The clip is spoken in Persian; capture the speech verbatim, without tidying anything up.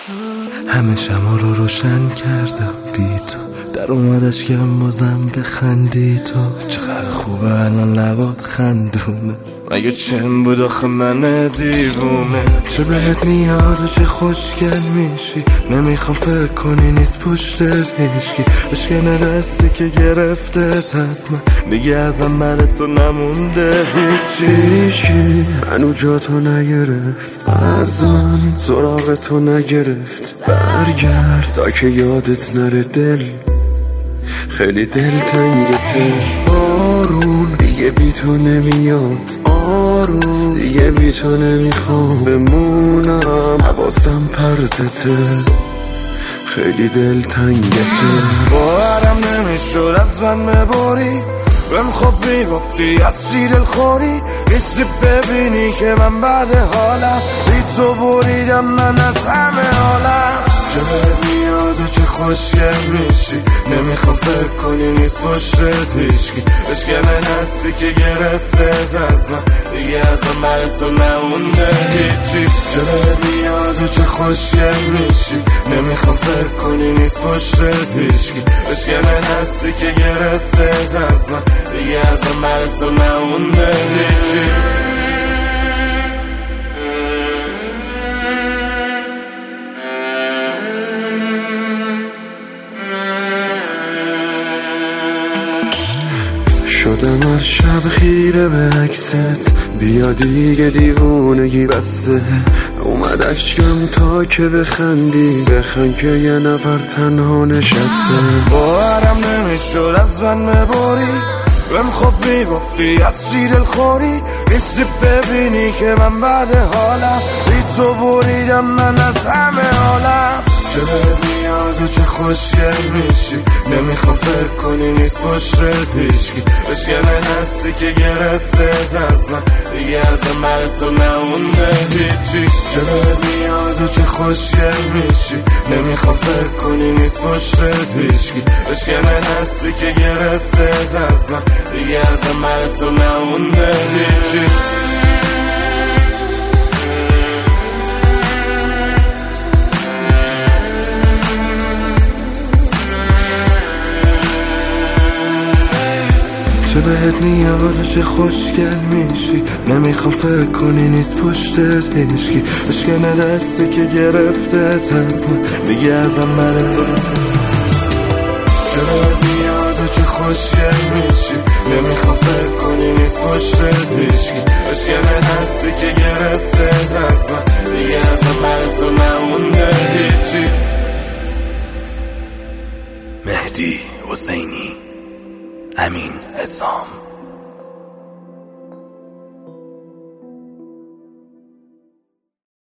همه شما رو روشن کردم بی تو، در اومدش که بازم بخندی تو. چقدر خوبه الان لبات خندونه، مگه چن بود آخه من دیوونه. چه بهت میاد و چه خوشگل میشی، نمیخوام فکر کنی نیست پشتت هیچکی. بشکنه دستی که گرفته از من، دیگه ازم بر تو نمونده هیچی. هیچی منو جا تو نگرفت، از من سراغ تو نگرفت. برگرد تا که یادت نره دل، خیلی دل تنگته. آروم دیگه بی تو نمیاد، آروم دیگه بی تو نمیخوام بمونم. حواسم پرتته، خیلی دل تنگته. باورم نمیشد از من ببری، بهم خب میگفتی از چی دل خوری. نیستی ببینی که من بعد حالم، بی تو بریدم من از همه حالم. چه بهت میاد و چه خوشگل میشی، نمیخوام فکر کنی نیست پشتت هیچکی. بشکنه دستی که گرفته از من، دیگه ازم بر تو نمونده هیچی. چه بهت میاد و چه خوشگل میشی، نمیخوام فکر کنی نیست پشتت هیچکی. بشکنه دستی که گرفته از من، دیگه ازم بر تو نمونده هیچی. شدم هر شب خیره به عکست، بیا دیگه دیوونگی بسته. اومد اشکم تا که بخندی، بخند که یه نفر تنها نشسته. باورم نمیشد از من ببری، بهم خب میگفتی از چی دل خوری. نیستی ببینی که من بعد حالم، بی تو بریدم من از همه حالم. چه بهت میاد و چه خوشگل میشی، نمیخوام فکر کنی نیست پشتت هیچکی. بشکنه دستی که گرفته از من، دیگه ازم بر تو نمونده هیچی. چه بهت میاد و چه خوشگل میشی، نمیخوام فکر کنی نیست پشتت هیچکی. بشکنه دستی که گرفته از من، دیگه ازم بر تو نمونده هیچی. چه بهت میاد و چه خوشگل میشی، نمیخوام فکر کنی نیست پشتت هیچکی. بشکنه دستی که گرفته از من، دیگه ازم بر تو. چه بهت میاد و چه خوشگل میشی، نمیخوام فکر کنی نیست پشتت هیچکی. بشکنه دستی که گرفته از من، دیگه ازم بر تو نمونده هیچی. مهدی حسینی، امین حسام.